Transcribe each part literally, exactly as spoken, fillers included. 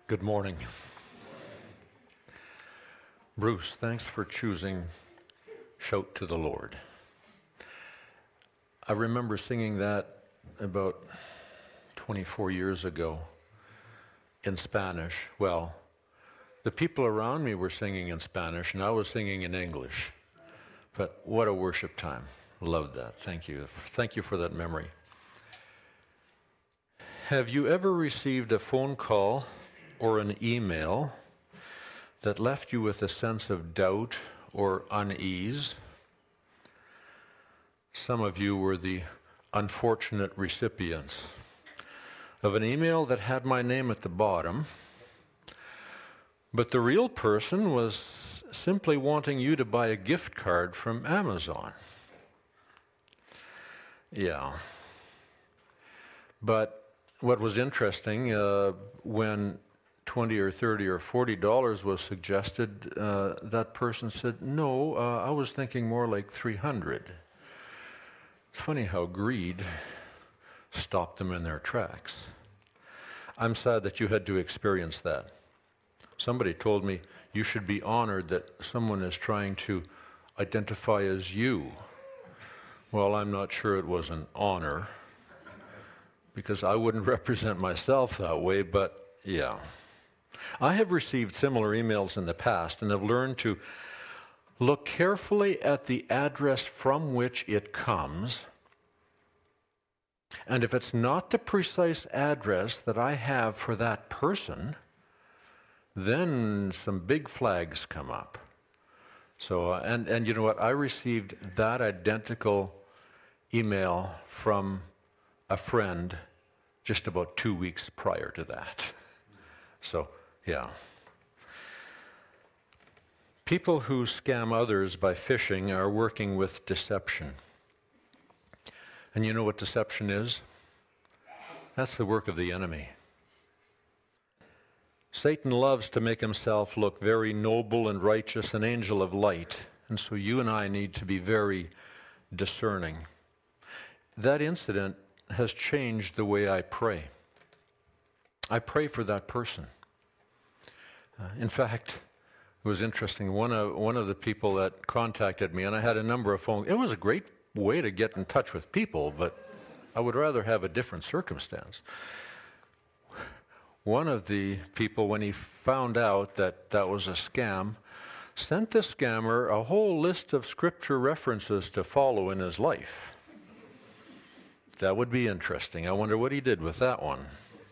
Good morning. Bruce, thanks for choosing Shout to the Lord. I remember singing that about twenty-four years ago in Spanish. Well, the people around me were singing in Spanish and I was singing in English. But what a worship time. Loved that. Thank you. Thank you for that memory. Have you ever received a phone call or an email that left you with a sense of doubt or unease? Some of you were the unfortunate recipients of an email that had my name at the bottom, but the real person was simply wanting you to buy a gift card from Amazon. Yeah. But what was interesting, uh, when twenty or thirty or forty dollars was suggested, uh, that person said, no, uh, I was thinking more like three hundred. It's funny how greed stopped them in their tracks. I'm sad that you had to experience that. Somebody told me you should be honored that someone is trying to identify as you. Well, I'm not sure it was an honor, because I wouldn't represent myself that way, but yeah. I have received similar emails in the past and have learned to look carefully at the address from which it comes, and if it's not the precise address that I have for that person, then some big flags come up. So, uh, and, and you know what? I received that identical email from a friend just about two weeks prior to that. So, yeah. People who scam others by phishing are working with deception. And you know what deception is? That's the work of the enemy. Satan loves to make himself look very noble and righteous, an angel of light. And so you and I need to be very discerning. That incident has changed the way I pray. I pray for that person. Uh, in fact, it was interesting. One of, one of the people that contacted me, and I had a number of phone, it was a great way to get in touch with people, but I would rather have a different circumstance. One of the people, when he found out that that was a scam, sent the scammer a whole list of scripture references to follow in his life. That would be interesting. I wonder what he did with that one.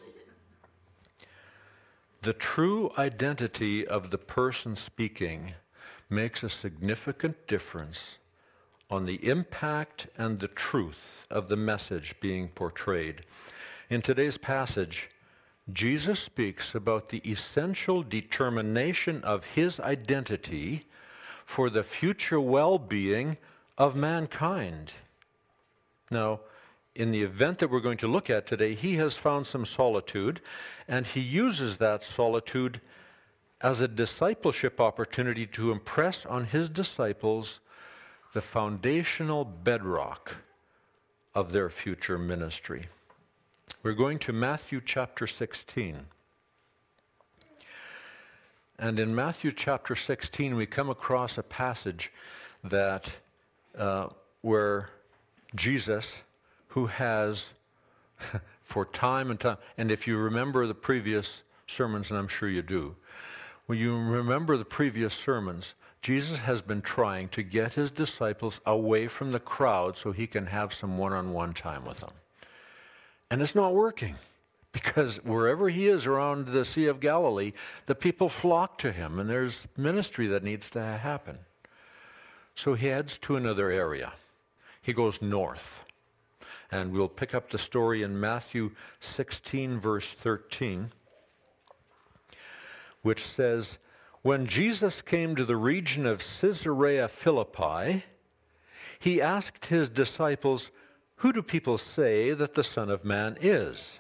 The true identity of the person speaking makes a significant difference on the impact and the truth of the message being portrayed. In today's passage, Jesus speaks about the essential determination of his identity for the future well-being of mankind. Now, in the event that we're going to look at today, he has found some solitude, and he uses that solitude as a discipleship opportunity to impress on his disciples the foundational bedrock of their future ministry. We're going to Matthew chapter sixteen. And in Matthew chapter sixteen, we come across a passage that uh, where Jesus, who has, for time and time, and if you remember the previous sermons, and I'm sure you do, when you remember the previous sermons, Jesus has been trying to get his disciples away from the crowd so he can have some one-on-one time with them. And it's not working, because wherever he is around the Sea of Galilee, the people flock to him, and there's ministry that needs to happen. So he heads to another area. He goes north. And we'll pick up the story in Matthew sixteen, verse thirteen, which says, when Jesus came to the region of Caesarea Philippi, he asked his disciples, who do people say that the Son of Man is?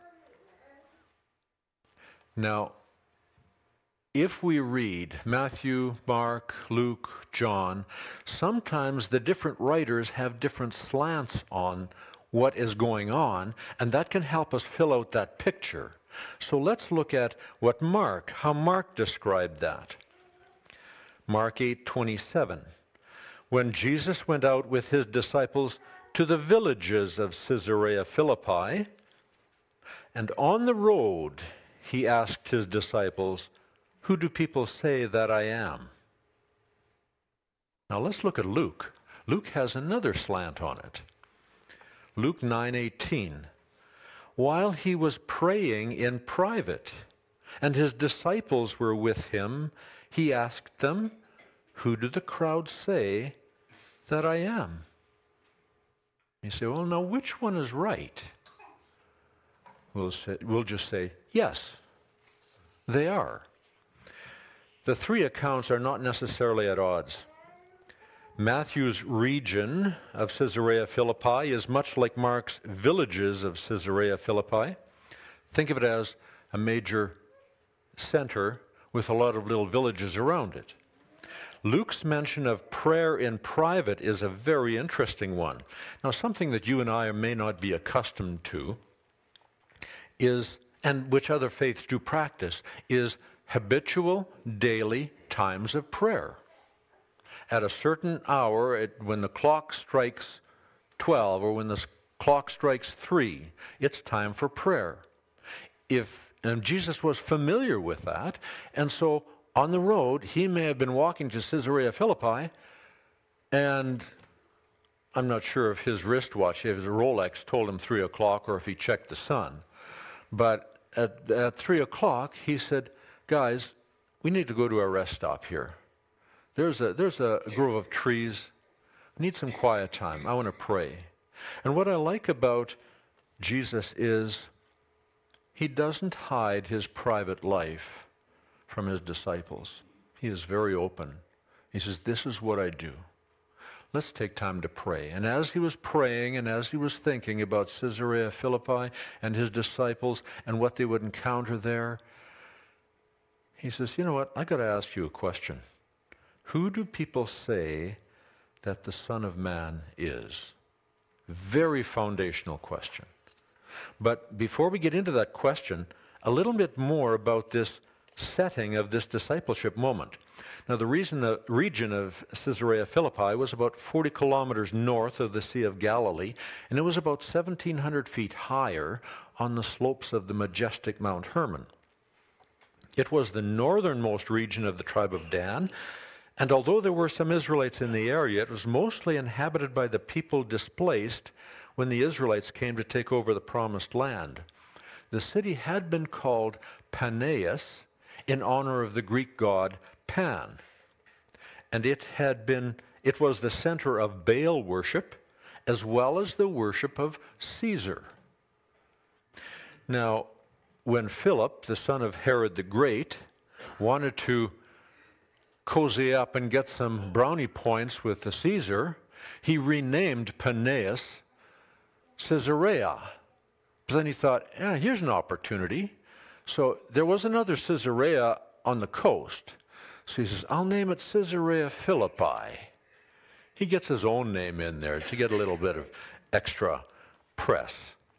Now, if we read Matthew, Mark, Luke, John, sometimes the different writers have different slants on what is going on, and that can help us fill out that picture. So let's look at what Mark, how Mark described that. Mark eight twenty-seven. When Jesus went out with his disciples to the villages of Caesarea Philippi, and on the road he asked his disciples, "Who do people say that I am?" Now let's look at Luke. Luke has another slant on it. Luke nine eighteen. While he was praying in private, and his disciples were with him, he asked them, "Who do the crowd say that I am?" You say, well, now which one is right? We'll, say, we'll just say, yes, they are. The three accounts are not necessarily at odds. Matthew's region of Caesarea Philippi is much like Mark's villages of Caesarea Philippi. Think of it as a major center with a lot of little villages around it. Luke's mention of prayer in private is a very interesting one. Now, something that you and I may not be accustomed to is, and which other faiths do practice, is habitual daily times of prayer. At a certain hour, it, when the clock strikes twelve or when the clock strikes three, it's time for prayer. If, and Jesus was familiar with that, and so on the road, he may have been walking to Caesarea Philippi, and I'm not sure if his wristwatch, if his Rolex told him three o'clock or if he checked the sun. But at, at three o'clock, he said, "Guys, we need to go to a rest stop here. There's a, there's a grove of trees. I need some quiet time. I want to pray." And what I like about Jesus is he doesn't hide his private life from his disciples. He is very open. He says, "This is what I do. Let's take time to pray." And as he was praying and as he was thinking about Caesarea Philippi and his disciples and what they would encounter there, he says, "You know what? I got to ask you a question. Who do people say that the Son of Man is?" Very foundational question. But before we get into that question, a little bit more about this setting of this discipleship moment. Now, the reason the region of Caesarea Philippi was about forty kilometers north of the Sea of Galilee, and it was about seventeen hundred feet higher on the slopes of the majestic Mount Hermon. It was the northernmost region of the tribe of Dan, and although there were some Israelites in the area, it was mostly inhabited by the people displaced when the Israelites came to take over the promised land. The city had been called Panaeus in honor of the Greek god Pan, and it had been it was the center of Baal worship as well as the worship of Caesar. Now, when Philip, the son of Herod the Great, wanted to cozy up and get some brownie points with the Caesar, he renamed Panaeus Caesarea. But then he thought, yeah, here's an opportunity. So there was another Caesarea on the coast. So he says, I'll name it Caesarea Philippi. He gets his own name in there to get a little bit of extra press.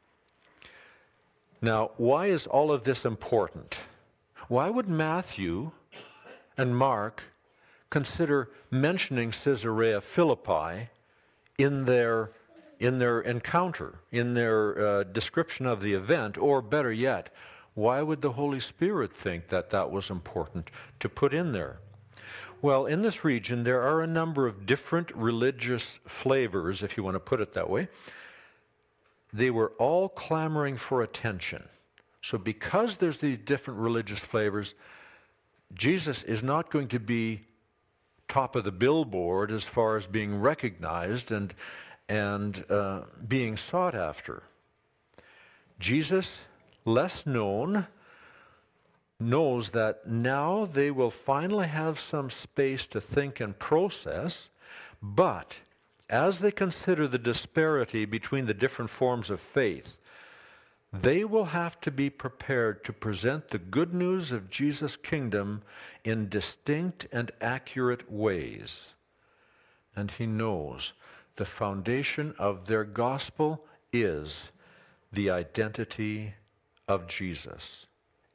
Now, why is all of this important? Why would Matthew and Mark consider mentioning Caesarea Philippi in their, in their encounter, in their uh, description of the event, or better yet, why would the Holy Spirit think that that was important to put in there? Well, in this region, there are a number of different religious flavors, if you want to put it that way. They were all clamoring for attention. So because there's these different religious flavors, Jesus is not going to be top of the billboard as far as being recognized and, and uh, being sought after. Jesus, less known, knows that now they will finally have some space to think and process, but as they consider the disparity between the different forms of faith, they will have to be prepared to present the good news of Jesus' kingdom in distinct and accurate ways. And he knows the foundation of their gospel is the identity of Jesus.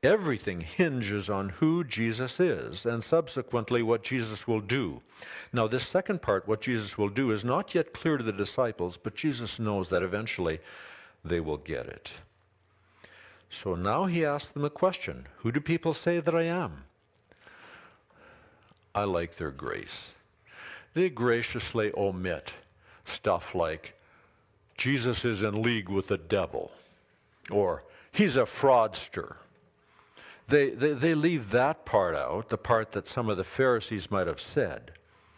Everything hinges on who Jesus is and subsequently what Jesus will do. Now, this second part, what Jesus will do, is not yet clear to the disciples, but Jesus knows that eventually they will get it. So now he asks them a question. Who do people say that I am? I like their grace. They graciously omit stuff like, Jesus is in league with the devil, or he's a fraudster. They, they, they leave that part out, the part that some of the Pharisees might have said.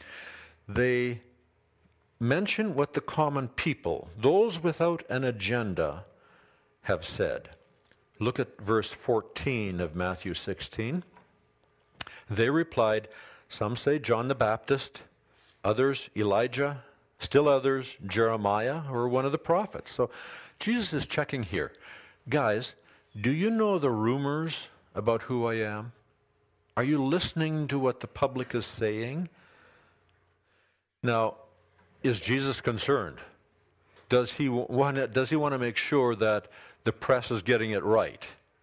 They mention what the common people, those without an agenda, have said. Look at verse fourteen of Matthew sixteen. They replied, some say John the Baptist, others Elijah, still others Jeremiah, or one of the prophets. So Jesus is checking here. Guys, do you know the rumors about who I am? Are you listening to what the public is saying? Now, is Jesus concerned? Does he want to, does he want to make sure that the press is getting it right?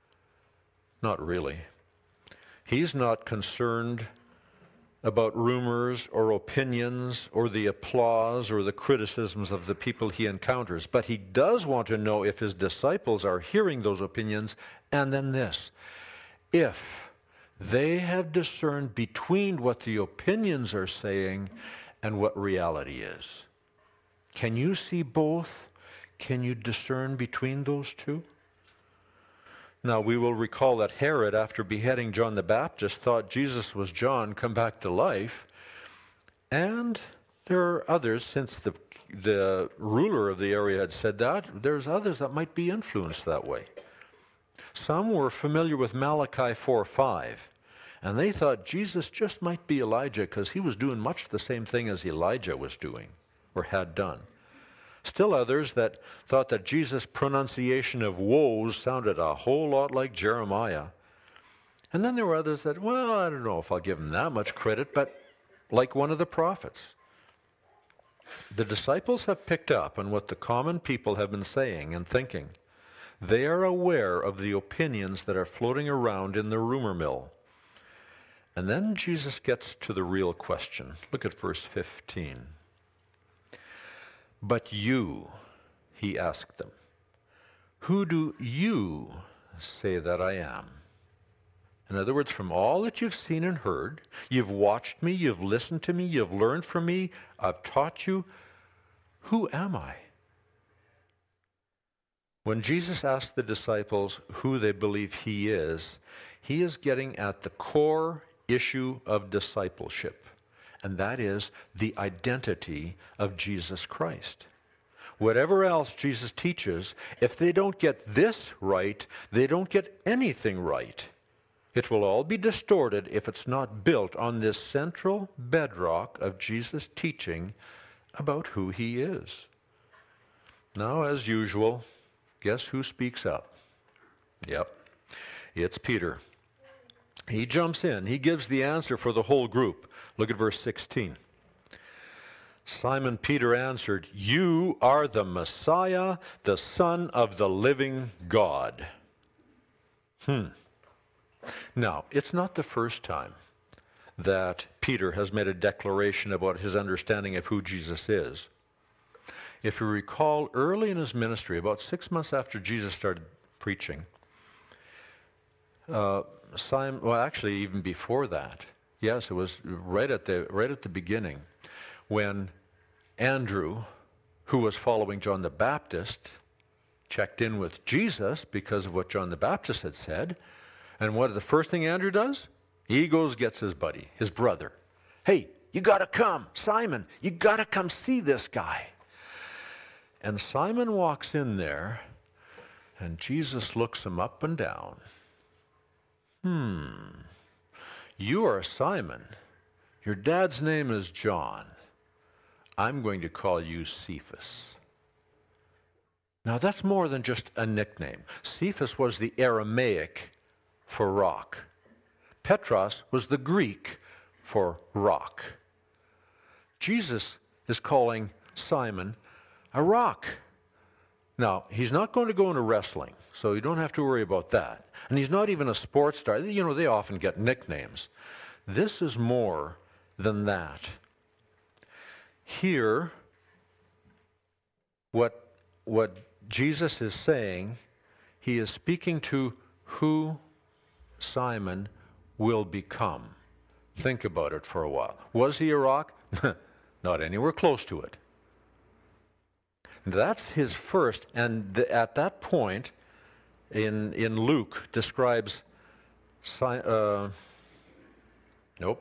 Not really. He's not concerned about rumors or opinions or the applause or the criticisms of the people he encounters. But he does want to know if his disciples are hearing those opinions. And then this, if they have discerned between what the opinions are saying and what reality is. Can you see both? Can you discern between those two? Now, we will recall that Herod, after beheading John the Baptist, thought Jesus was John come back to life. And there are others, since the, the ruler of the area had said that, there's others that might be influenced that way. Some were familiar with Malachi four five, and they thought Jesus just might be Elijah because he was doing much the same thing as Elijah was doing or had done. Still others that thought that Jesus' pronunciation of woes sounded a whole lot like Jeremiah. And then there were others that, well, I don't know if I'll give him that much credit, but like one of the prophets. The disciples have picked up on what the common people have been saying and thinking. They are aware of the opinions that are floating around in the rumor mill. And then Jesus gets to the real question. Look at verse fifteen. But you, he asked them, who do you say that I am? In other words, from all that you've seen and heard, you've watched me, you've listened to me, you've learned from me, I've taught you, who am I? When Jesus asked the disciples who they believe he is, he is getting at the core issue of discipleship. And that is the identity of Jesus Christ. Whatever else Jesus teaches, if they don't get this right, they don't get anything right. It will all be distorted if it's not built on this central bedrock of Jesus' teaching about who he is. Now, as usual, guess who speaks up? Yep, it's Peter. He jumps in. He gives the answer for the whole group. Look at verse sixteen. Simon Peter answered, you are the Messiah, the Son of the living God. Hmm. Now, it's not the first time that Peter has made a declaration about his understanding of who Jesus is. If you recall, early in his ministry, about six months after Jesus started preaching, uh, Simon, well, actually, even before that, yes, it was right at the right at the beginning, when Andrew, who was following John the Baptist, checked in with Jesus because of what John the Baptist had said. And what the first thing Andrew does? He goes, gets his buddy, his brother. Hey, you got to come, Simon. You got to come see this guy. And Simon walks in there, and Jesus looks him up and down. Hmm, you are Simon. Your dad's name is John. I'm going to call you Cephas. Now that's more than just a nickname. Cephas was the Aramaic for rock. Petros was the Greek for rock. Jesus is calling Simon a rock. Now, he's not going to go into wrestling, so you don't have to worry about that. And he's not even a sports star. You know, they often get nicknames. This is more than that. Here, what, what Jesus is saying, he is speaking to who Simon will become. Think about it for a while. Was he a rock? Not anywhere close to it. That's his first, and th- at that point, in in Luke, describes, uh, nope,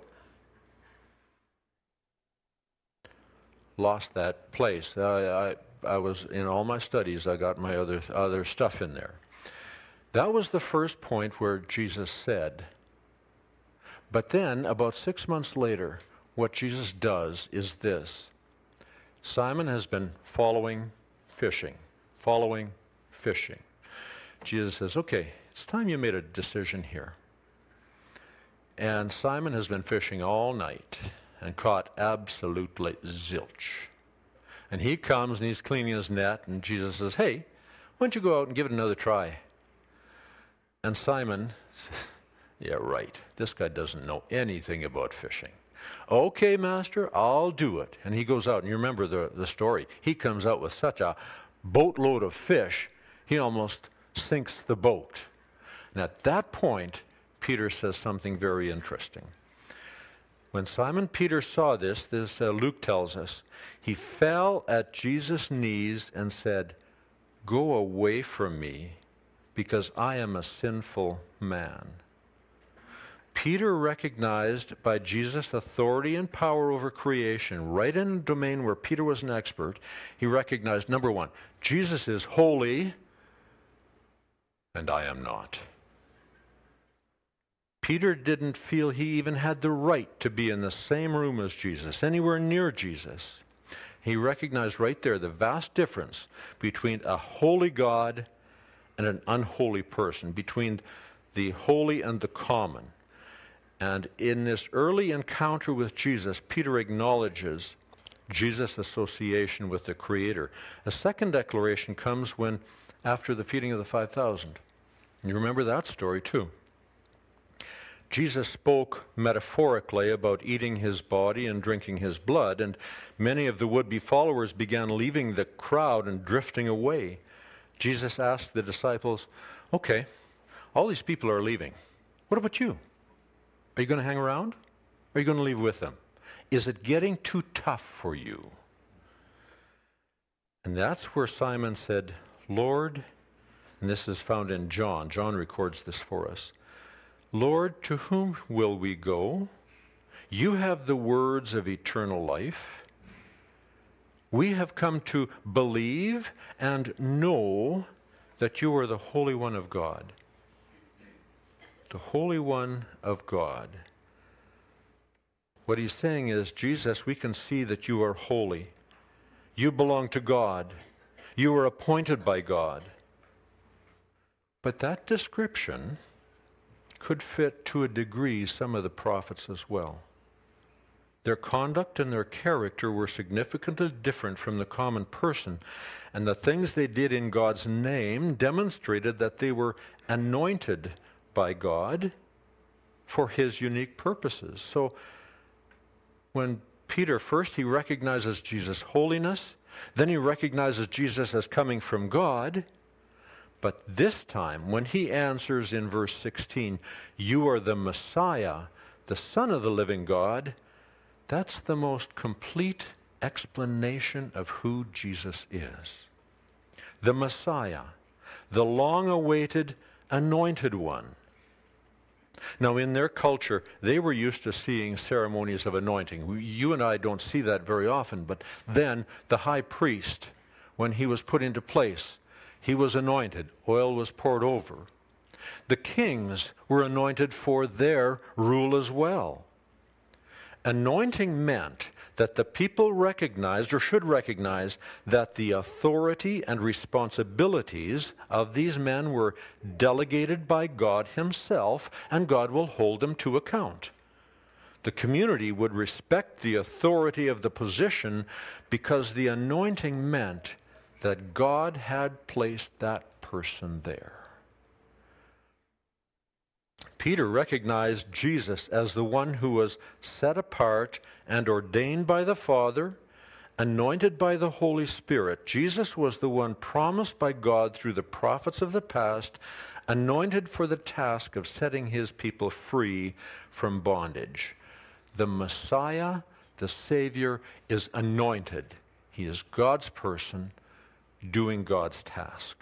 lost that place. Uh, I I was in all my studies. I got my other other stuff in there. That was the first point where Jesus said. But then, about six months later, what Jesus does is this. Simon has been following fishing, following fishing. Jesus says, okay, it's time you made a decision here. And Simon has been fishing all night and caught absolutely zilch. And he comes and he's cleaning his net, and Jesus says, hey, why don't you go out and give it another try? And Simon says, yeah, right, this guy doesn't know anything about fishing. Okay, master, I'll do it. And he goes out, and you remember the, the story. He comes out with such a boatload of fish, he almost sinks the boat. And at that point, Peter says something very interesting. When Simon Peter saw this, this uh, Luke tells us, he fell at Jesus' knees and said, go away from me, because I am a sinful man. Peter recognized by Jesus' authority and power over creation, right in a domain where Peter was an expert, he recognized, number one, Jesus is holy, and I am not. Peter didn't feel he even had the right to be in the same room as Jesus, anywhere near Jesus. He recognized right there the vast difference between a holy God and an unholy person, between the holy and the common. And in this early encounter with Jesus, Peter acknowledges Jesus' association with the Creator. A second declaration comes when, after the feeding of the five thousand. You remember that story too. Jesus spoke metaphorically about eating his body and drinking his blood, and many of the would-be followers began leaving the crowd and drifting away. Jesus asked the disciples, okay, all these people are leaving. What about you? Are you going to hang around? Or are you going to leave with them? Is it getting too tough for you? And that's where Simon said, Lord, and this is found in John. John records this for us. Lord, to whom will we go? You have the words of eternal life. We have come to believe and know that you are the Holy One of God. The Holy One of God. What he's saying is, Jesus, we can see that you are holy. You belong to God. You are appointed by God. But that description could fit to a degree some of the prophets as well. Their conduct and their character were significantly different from the common person, and the things they did in God's name demonstrated that they were anointed by God for his unique purposes. So when Peter, first he recognizes Jesus' holiness, then he recognizes Jesus as coming from God, but this time when he answers in verse sixteen, you are the Messiah, the Son of the living God, that's the most complete explanation of who Jesus is. The Messiah, the long-awaited anointed one. Now, in their culture, they were used to seeing ceremonies of anointing. You and I don't see that very often, but then the high priest, when he was put into place, he was anointed. Oil was poured over. The kings were anointed for their rule as well. Anointing meant that the people recognized, or should recognize, that the authority and responsibilities of these men were delegated by God himself, and God will hold them to account. The community would respect the authority of the position because the anointing meant that God had placed that person there. Peter recognized Jesus as the one who was set apart and ordained by the Father, anointed by the Holy Spirit. Jesus was the one promised by God through the prophets of the past, anointed for the task of setting his people free from bondage. The Messiah, the Savior, is anointed. He is God's person doing God's task.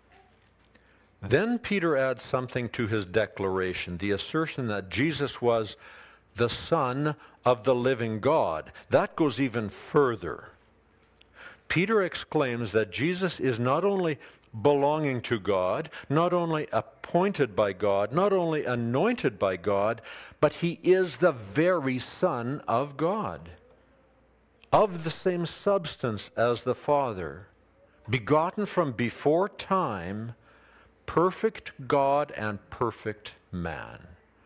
Then Peter adds something to his declaration, the assertion that Jesus was the Son of the living God. That goes even further. Peter exclaims that Jesus is not only belonging to God, not only appointed by God, not only anointed by God, but he is the very Son of God, of the same substance as the Father, begotten from before time, perfect God and perfect man.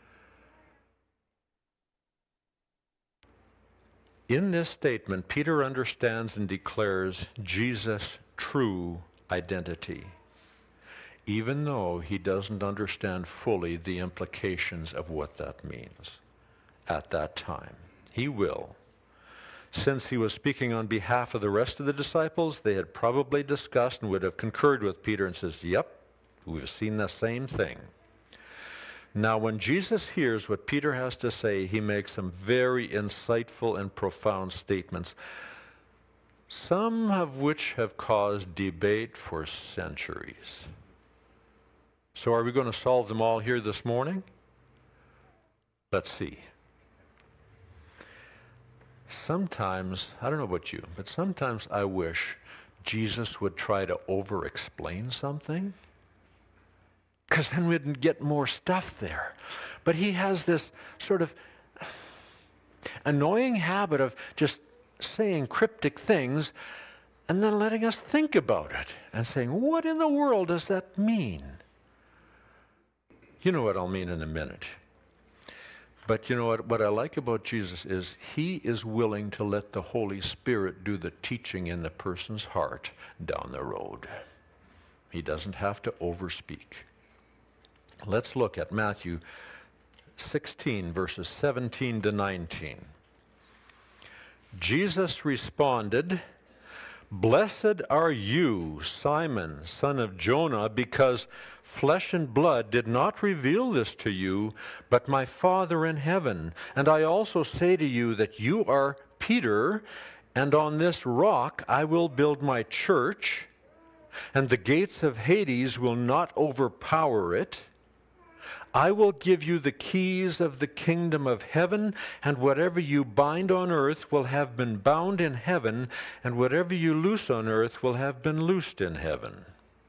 In this statement, Peter understands and declares Jesus' true identity, even though he doesn't understand fully the implications of what that means at that time. He will. Since he was speaking on behalf of the rest of the disciples, they had probably discussed and would have concurred with Peter and says, yep, we've seen the same thing. Now, when Jesus hears what Peter has to say, he makes some very insightful and profound statements, some of which have caused debate for centuries. So are we going to solve them all here this morning? Let's see. Sometimes, I don't know about you, but sometimes I wish Jesus would try to over-explain something, because then we'd get more stuff there. But he has this sort of annoying habit of just saying cryptic things and then letting us think about it and saying, what in the world does that mean? You know what I'll mean in a minute. But you know what, what I like about Jesus is he is willing to let the Holy Spirit do the teaching in the person's heart down the road. He doesn't have to overspeak. Let's look at Matthew sixteen, verses seventeen to nineteen. Jesus responded, "Blessed are you, Simon, son of Jonah, because flesh and blood did not reveal this to you, but my Father in heaven. And I also say to you that you are Peter, and on this rock I will build my church, and the gates of Hades will not overpower it. I will give you the keys of the kingdom of heaven, and whatever you bind on earth will have been bound in heaven, and whatever you loose on earth will have been loosed in heaven."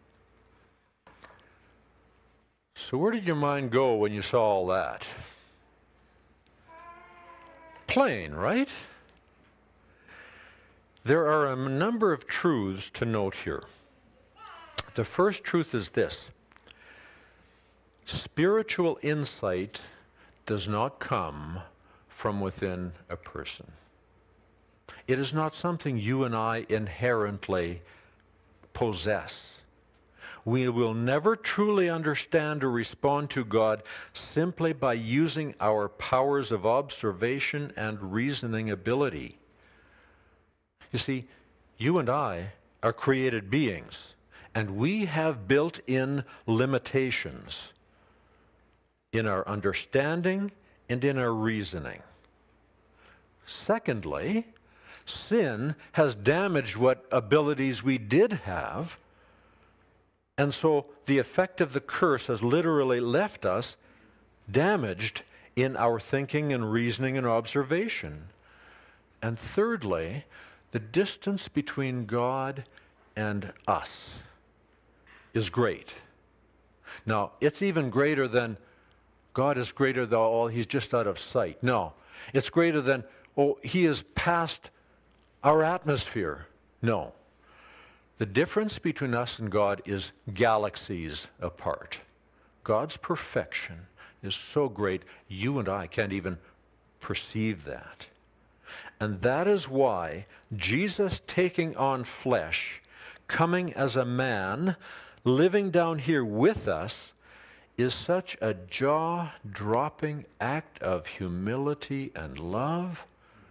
So where did your mind go when you saw all that? Plain, right? There are a number of truths to note here. The first truth is this: spiritual insight does not come from within a person. It is not something you and I inherently possess. We will never truly understand or respond to God simply by using our powers of observation and reasoning ability. You see, you and I are created beings, and we have built-in limitations in our understanding and in our reasoning. Secondly, sin has damaged what abilities we did have, and so the effect of the curse has literally left us damaged in our thinking and reasoning and observation. And thirdly, the distance between God and us is great. Now, it's even greater than God is greater than all, he's just out of sight. No, it's greater than, oh, he is past our atmosphere. No. The difference between us and God is galaxies apart. God's perfection is so great, you and I can't even perceive that. And that is why Jesus taking on flesh coming as a man, living down here with us, is such a jaw-dropping act of humility and love.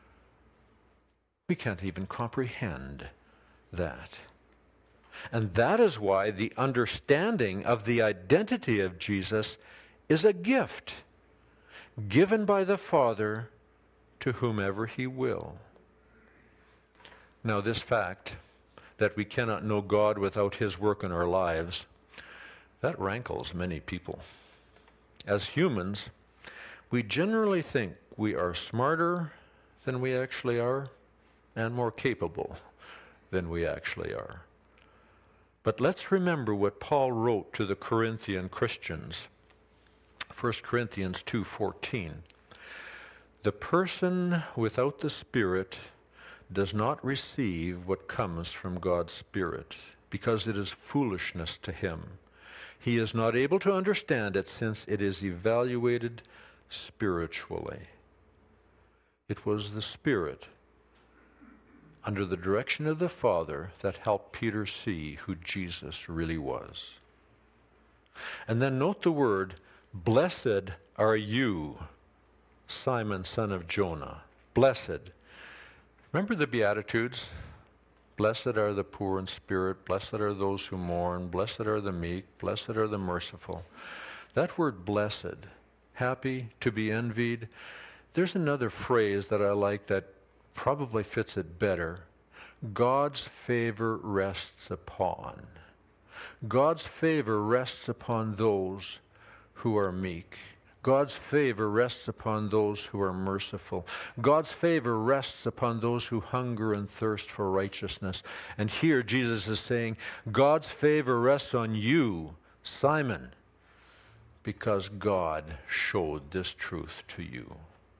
We can't even comprehend that. And that is why the understanding of the identity of Jesus is a gift given by the Father to whomever he will. Now, this fact that we cannot know God without his work in our lives, that rankles many people. As humans, we generally think we are smarter than we actually are and more capable than we actually are. But let's remember what Paul wrote to the Corinthian Christians. First Corinthians two fourteen. The person without the Spirit does not receive what comes from God's Spirit, because it is foolishness to him. He is not able to understand it, since it is evaluated spiritually. It was the Spirit, under the direction of the Father, that helped Peter see who Jesus really was. And then note the word, blessed are you, Simon, son of Jonah. Blessed. Remember the Beatitudes? Blessed are the poor in spirit, blessed are those who mourn, blessed are the meek, blessed are the merciful. That word blessed, happy, to be envied, there's another phrase that I like that probably fits it better. God's favor rests upon. God's favor rests upon those who are meek. God's favor rests upon those who are merciful. God's favor rests upon those who hunger and thirst for righteousness. And here Jesus is saying, God's favor rests on you, Simon, because God showed this truth to you.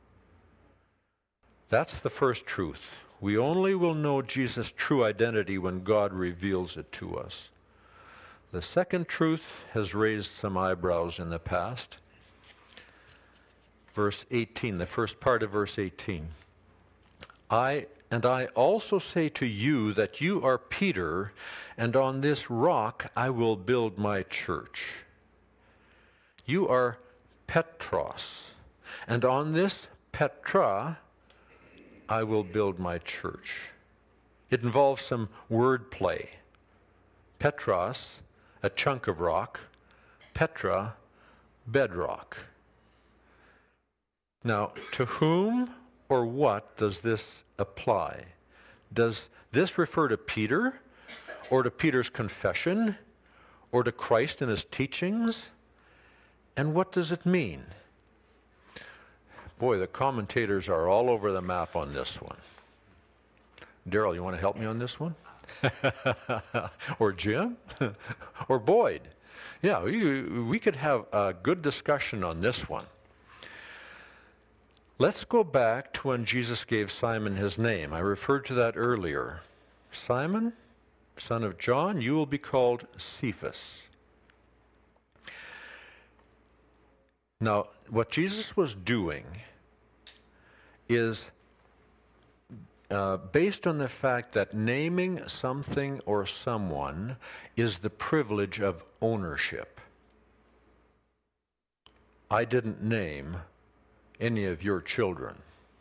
That's the first truth. We only will know Jesus' true identity when God reveals it to us. The second truth has raised some eyebrows in the past. Verse eighteen, the first part of verse eighteen. I and I also say to you that you are Peter, and on this rock I will build my church. You are Petros, and on this Petra I will build my church. It involves some wordplay. Petros, a chunk of rock. Petra, bedrock. Now, to whom or what does this apply? Does this refer to Peter, or to Peter's confession, or to Christ and his teachings? And what does it mean? Boy, the commentators are all over the map on this one. Daryl, you want to help me on this one? Or Jim? Or Boyd? Yeah, we, we could have a good discussion on this one. Let's go back to when Jesus gave Simon his name. I referred to that earlier. Simon, son of John, you will be called Cephas. Now, what Jesus was doing is uh, based on the fact that naming something or someone is the privilege of ownership. I didn't name any of your children.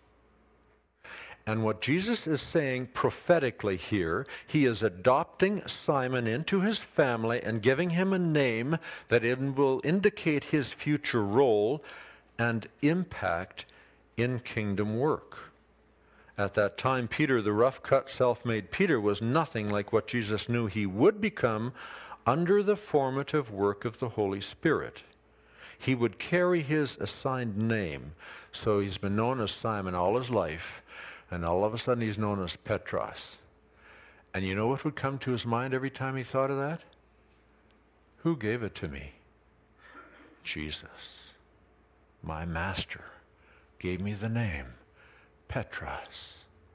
And what Jesus is saying prophetically here, he is adopting Simon into his family and giving him a name that it will indicate his future role and impact in kingdom work. At that time, Peter, the rough-cut, self-made Peter, was nothing like what Jesus knew he would become under the formative work of the Holy Spirit. He would carry his assigned name. So he's been known as Simon all his life, and all of a sudden he's known as Petros. And you know what would come to his mind every time he thought of that? Who gave it to me? Jesus, my master, gave me the name Petros.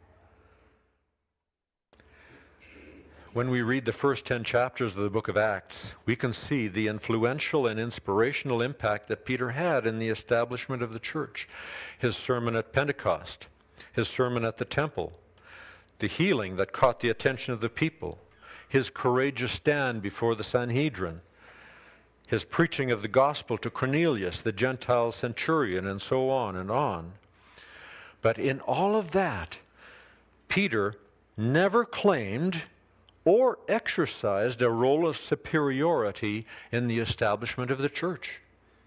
When we read the first ten chapters of the book of Acts, we can see the influential and inspirational impact that Peter had in the establishment of the church. His sermon at Pentecost, his sermon at the temple, the healing that caught the attention of the people, his courageous stand before the Sanhedrin, his preaching of the gospel to Cornelius, the Gentile centurion, and so on and on. But in all of that, Peter never claimed or exercised a role of superiority in the establishment of the church.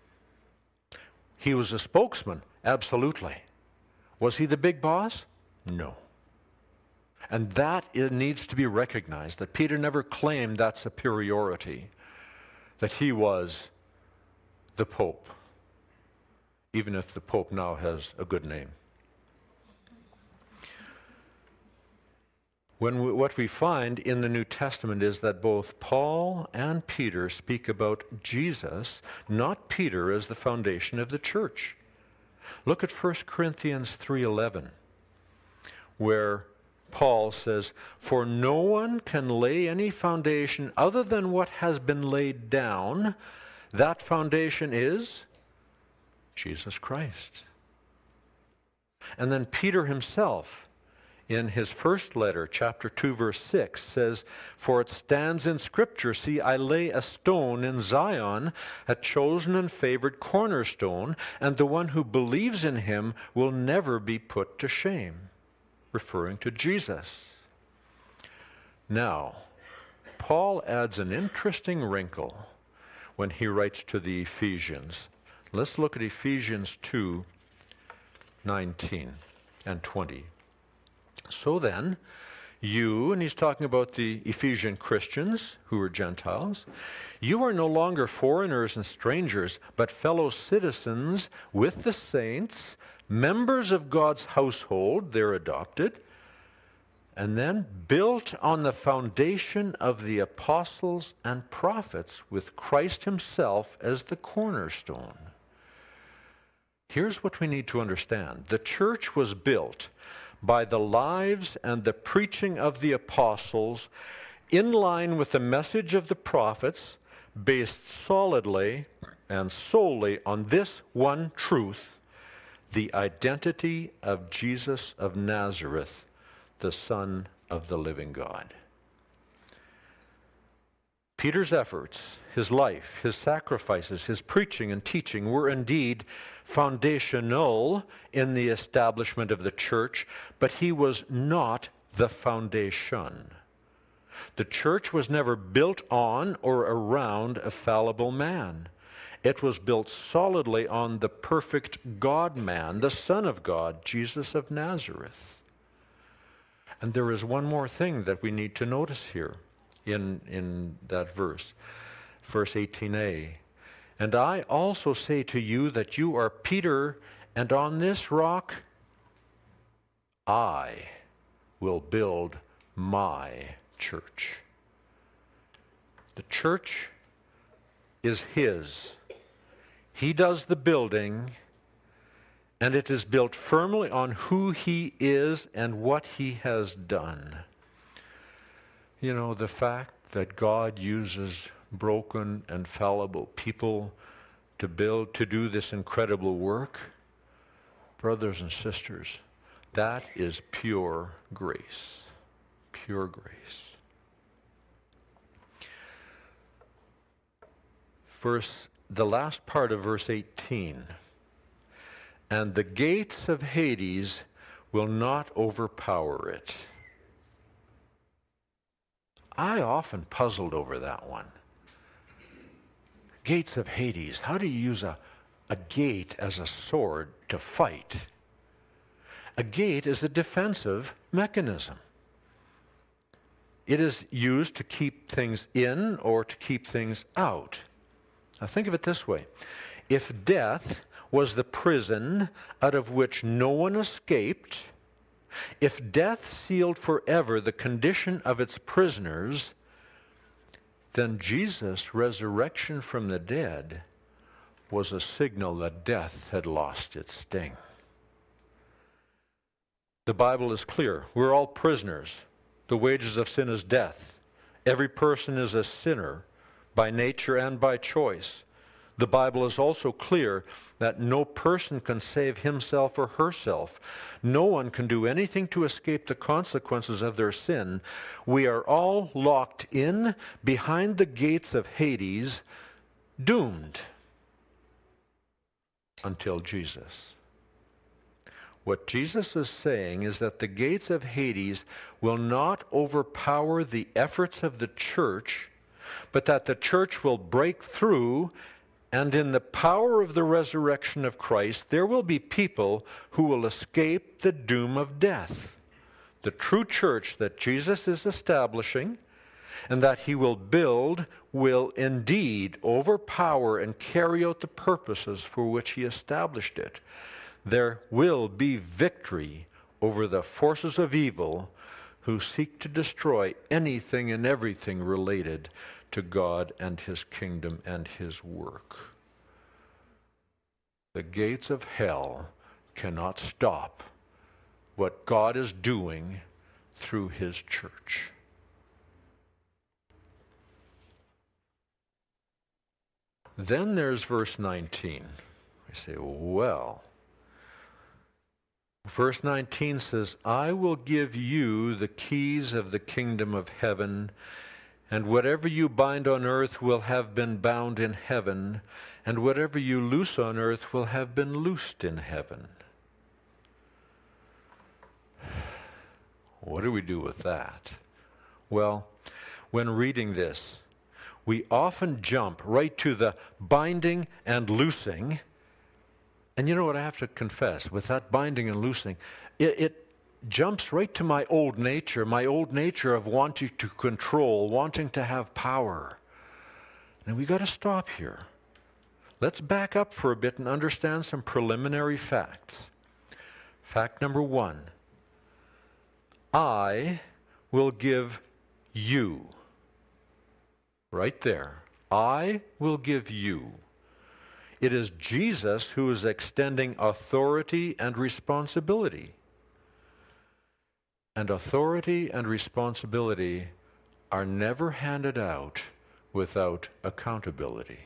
He was a spokesman, absolutely. Was he the big boss? No. And that it needs to be recognized, that Peter never claimed that superiority, that he was the Pope, even if the Pope now has a good name. When we, what we find in the New Testament is that both Paul and Peter speak about Jesus, not Peter, as the foundation of the church. Look at First Corinthians three eleven, where Paul says, "For no one can lay any foundation other than what has been laid down. That foundation is Jesus Christ." And then Peter himself, in his first letter, chapter two, verse six, says, "For it stands in Scripture, see, I lay a stone in Zion, a chosen and favored cornerstone, and the one who believes in him will never be put to shame," referring to Jesus. Now, Paul adds an interesting wrinkle when he writes to the Ephesians. Let's look at Ephesians two, nineteen and twenty. "So then, you," and he's talking about the Ephesian Christians who were Gentiles, "you are no longer foreigners and strangers, but fellow citizens with the saints, members of God's household," they're adopted, and then built on the foundation of the apostles and prophets, with Christ himself as the cornerstone. Here's what we need to understand. The church was built by the lives and the preaching of the apostles, in line with the message of the prophets, based solidly and solely on this one truth: the identity of Jesus of Nazareth, the Son of the living God. Peter's efforts, his life, his sacrifices, his preaching and teaching were indeed foundational in the establishment of the church, but he was not the foundation. The church was never built on or around a fallible man. It was built solidly on the perfect God-man, the Son of God, Jesus of Nazareth. And there is one more thing that we need to notice here in, in that verse, verse eighteen a. "And I also say to you that you are Peter, and on this rock I will build my church." The church is his. He does the building, and it is built firmly on who he is and what he has done. You know, the fact that God uses broken and fallible people to build, to do this incredible work, brothers and sisters, that is pure grace. Pure grace. Verse, the last part of verse eighteen. "And the gates of Hades will not overpower it." I often puzzled over that one. Gates of Hades. How do you use a, a gate as a sword to fight? A gate is a defensive mechanism. It is used to keep things in or to keep things out. Now think of it this way. If death was the prison out of which no one escaped, if death sealed forever the condition of its prisoners, then Jesus' resurrection from the dead was a signal that death had lost its sting. The Bible is clear. We're all prisoners. The wages of sin is death. Every person is a sinner by nature and by choice. The Bible is also clear that no person can save himself or herself. No one can do anything to escape the consequences of their sin. We are all locked in behind the gates of Hades, doomed until Jesus. What Jesus is saying is that the gates of Hades will not overpower the efforts of the church, but that the church will break through, and in the power of the resurrection of Christ, there will be people who will escape the doom of death. The true church that Jesus is establishing and that he will build will indeed overpower and carry out the purposes for which he established it. There will be victory over the forces of evil who seek to destroy anything and everything related to God and his kingdom and his work. The gates of hell cannot stop what God is doing through his church. Then there's verse nineteen. I say, well, verse nineteen says, I will give you the keys of the kingdom of heaven, and whatever you bind on earth will have been bound in heaven, and whatever you loose on earth will have been loosed in heaven. What do we do with that? Well, when reading this, we often jump right to the binding and loosing. And you know what, I have to confess, with that binding and loosing, it, it jumps right to my old nature, my old nature of wanting to control, wanting to have power. And we got to stop here. Let's back up for a bit and understand some preliminary facts. Fact number one, I will give you. Right there. I will give you. It is Jesus who is extending authority and responsibility. And authority and responsibility are never handed out without accountability.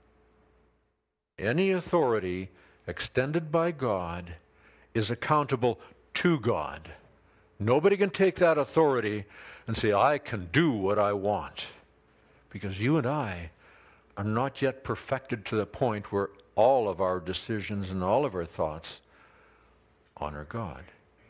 Any authority extended by God is accountable to God. Nobody can take that authority and say, I can do what I want. Because you and I are not yet perfected to the point where all of our decisions and all of our thoughts honor God.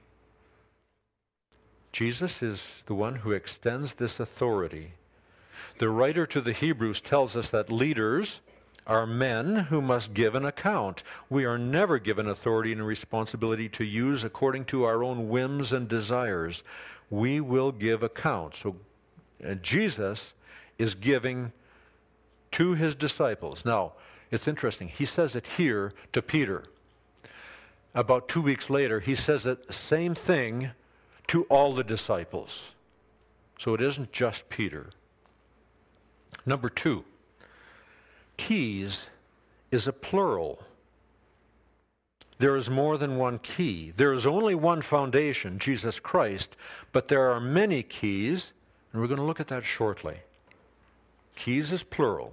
Jesus is the one who extends this authority. The writer to the Hebrews tells us that leaders are men who must give an account. We are never given authority and responsibility to use according to our own whims and desires. We will give account. So uh, Jesus is giving to his disciples. Now, it's interesting. He says it here to Peter. About two weeks later, he says the same thing to all the disciples. So it isn't just Peter. Number two, keys is a plural. There is more than one key. There is only one foundation, Jesus Christ, but there are many keys, and we're going to look at that shortly. Keys is plural.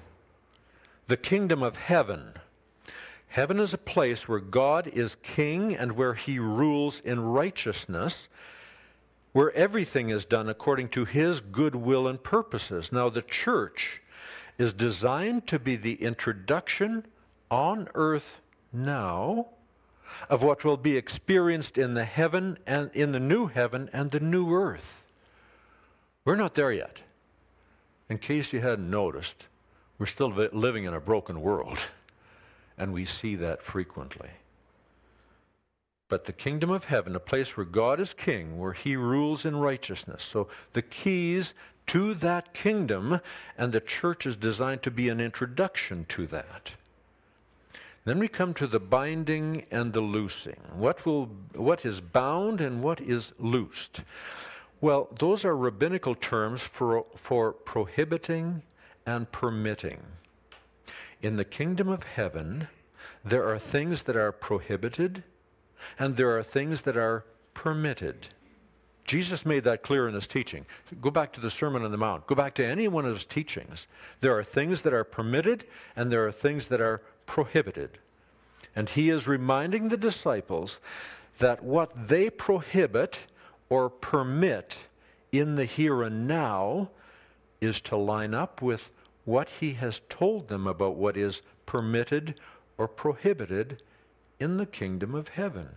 The kingdom of heaven. Heaven is a place where God is king and where he rules in righteousness, where everything is done according to his good will and purposes. Now, the church is designed to be the introduction on earth now of what will be experienced in the heaven and in the new heaven and the new earth. We're not there yet. In case you hadn't noticed, we're still living in a broken world, and we see that frequently. But the kingdom of heaven, a place where God is king, where he rules in righteousness. So the keys to that kingdom, and the church is designed to be an introduction to that. Then we come to the binding and the loosing. What will, what is bound and what is loosed? Well, those are rabbinical terms for, for prohibiting and permitting. In the kingdom of heaven, there are things that are prohibited and there are things that are permitted. Jesus made that clear in his teaching. Go back to the Sermon on the Mount. Go back to any one of his teachings. There are things that are permitted and there are things that are prohibited. And he is reminding the disciples that what they prohibit or permit in the here and now is to line up with what he has told them about what is permitted or prohibited in the kingdom of heaven.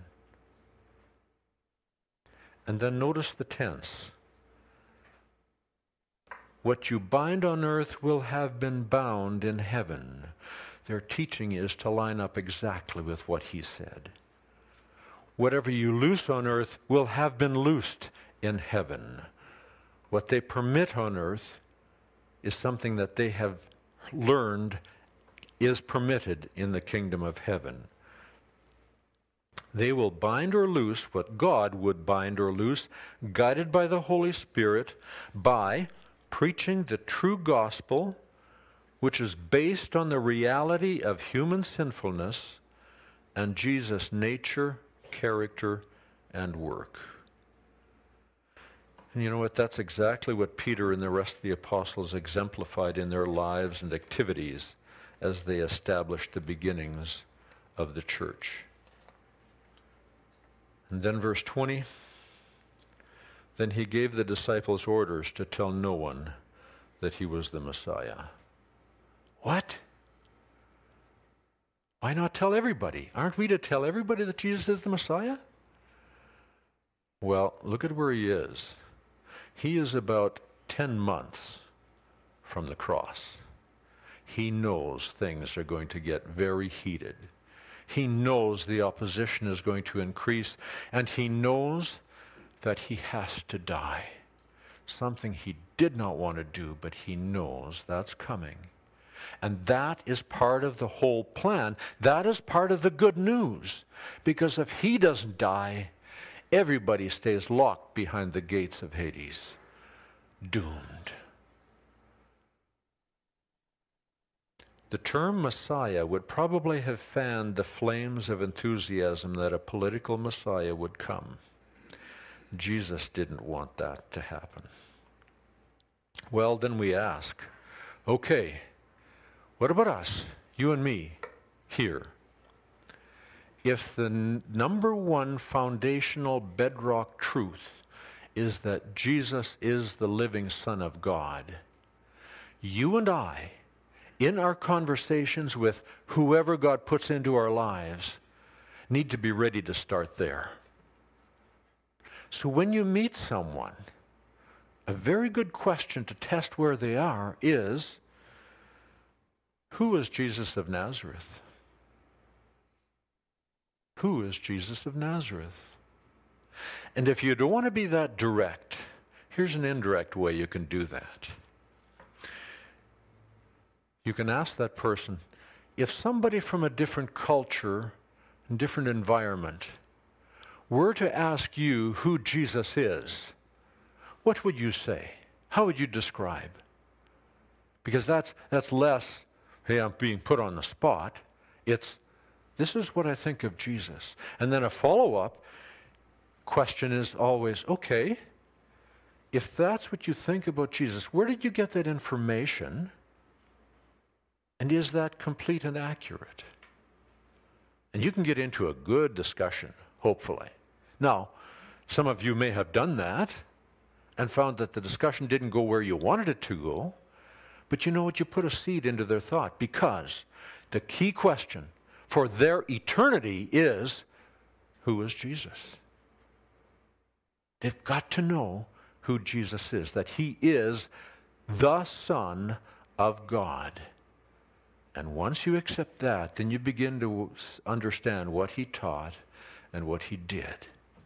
And then notice the tense. What you bind on earth will have been bound in heaven. Their teaching is to line up exactly with what he said. Whatever you loose on earth will have been loosed in heaven. What they permit on earth is something that they have learned is permitted in the kingdom of heaven. They will bind or loose what God would bind or loose, guided by the Holy Spirit, by preaching the true gospel, which is based on the reality of human sinfulness and Jesus' nature, character, and work. And you know what? That's exactly what Peter and the rest of the apostles exemplified in their lives and activities as they established the beginnings of the church. And then verse twenty, then he gave the disciples orders to tell no one that he was the Messiah. What? Why not tell everybody? Aren't we to tell everybody that Jesus is the Messiah? Well, look at where he is. He is about ten months from the cross. He knows things are going to get very heated. He knows the opposition is going to increase, and he knows that he has to die. Something he did not want to do, but he knows that's coming. And that is part of the whole plan. That is part of the good news. Because if he doesn't die, everybody stays locked behind the gates of Hades, doomed. The term Messiah would probably have fanned the flames of enthusiasm that a political Messiah would come. Jesus didn't want that to happen. Well, then we ask, okay, what about us, you and me, here? If the n- number one foundational bedrock truth is that Jesus is the living Son of God, you and I, in our conversations with whoever God puts into our lives, need to be ready to start there. So when you meet someone, a very good question to test where they are is, who is Jesus of Nazareth? Who is Jesus of Nazareth? And if you don't want to be that direct, here's an indirect way you can do that. You can ask that person, if somebody from a different culture and different environment were to ask you who Jesus is, what would you say? How would you describe? Because that's that's less, hey, I'm being put on the spot. It's, this is what I think of Jesus. And then a follow-up question is always, okay, if that's what you think about Jesus, where did you get that information? And is that complete and accurate? And you can get into a good discussion, hopefully. Now, some of you may have done that and found that the discussion didn't go where you wanted it to go, but you know what? You put a seed into their thought, because the key question for their eternity is, who is Jesus? They've got to know who Jesus is, that he is the Son of God. And once you accept that, then you begin to understand what he taught and what he did.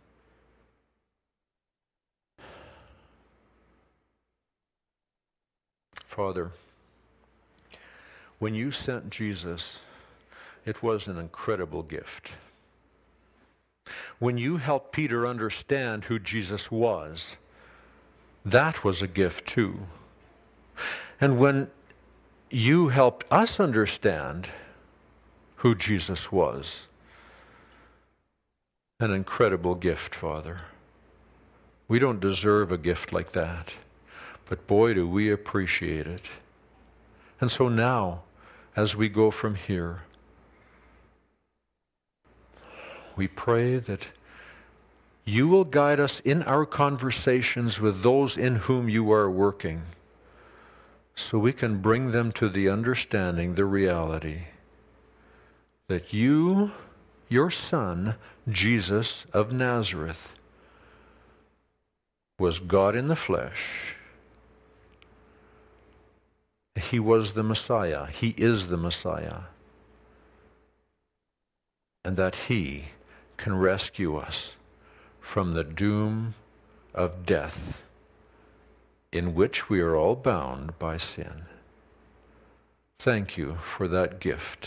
Father, when you sent Jesus, it was an incredible gift. When you helped Peter understand who Jesus was, that was a gift too. And when you helped us understand who Jesus was, an incredible gift, Father. We don't deserve a gift like that. But boy, do we appreciate it. And so now, as we go from here, we pray that you will guide us in our conversations with those in whom you are working, so we can bring them to the understanding, the reality, that you, your Son, Jesus of Nazareth, was God in the flesh. He was the Messiah. He is the Messiah. And that He can rescue us from the doom of death in which we are all bound by sin. Thank you for that gift.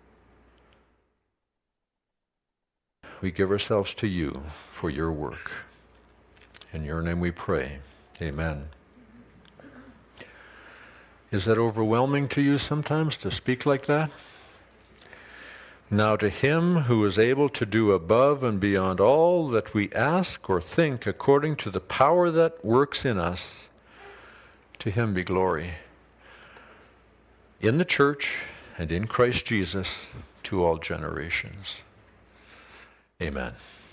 We give ourselves to you for your work. In your name we pray. Amen. Is that overwhelming to you sometimes to speak like that? Now to Him who is able to do above and beyond all that we ask or think according to the power that works in us, to Him be glory in the church and in Christ Jesus to all generations. Amen.